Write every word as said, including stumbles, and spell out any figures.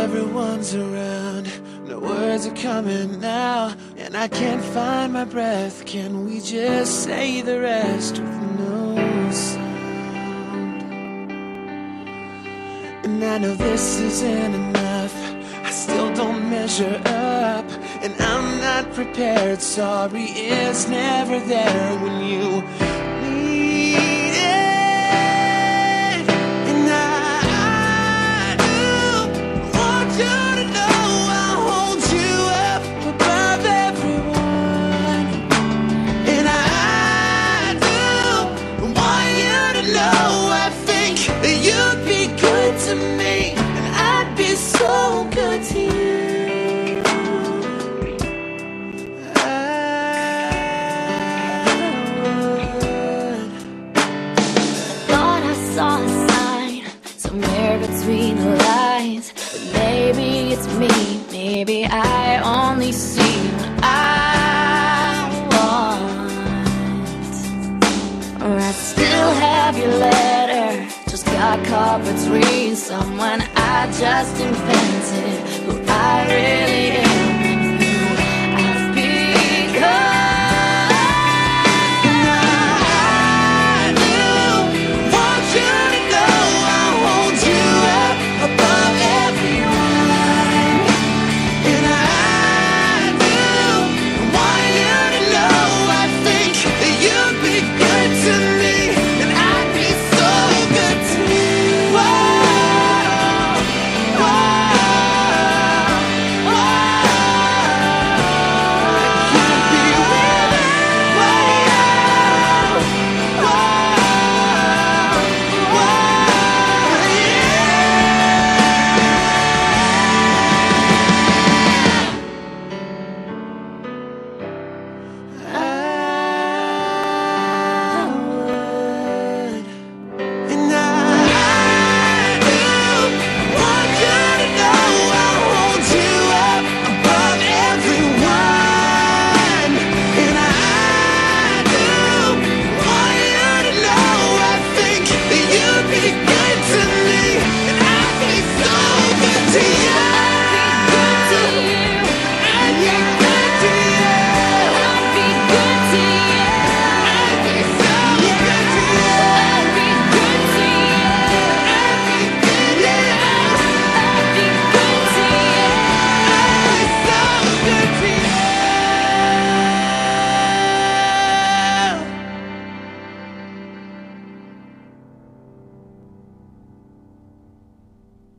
everyone's around, no words are coming now, and I can't find my breath. Can we just say the rest with no sound? And I know this isn't enough, I still don't measure up, and I'm not prepared. Sorry is never there when you need it. And I do want you to know I'll hold you up above everyone. And I do want you to know I think that you'd be good to me, and I'd be so good to you. Between the lines, but maybe it's me, maybe I only see what I want. Or I still have your letter, just got caught between someone I just invented, who I really am.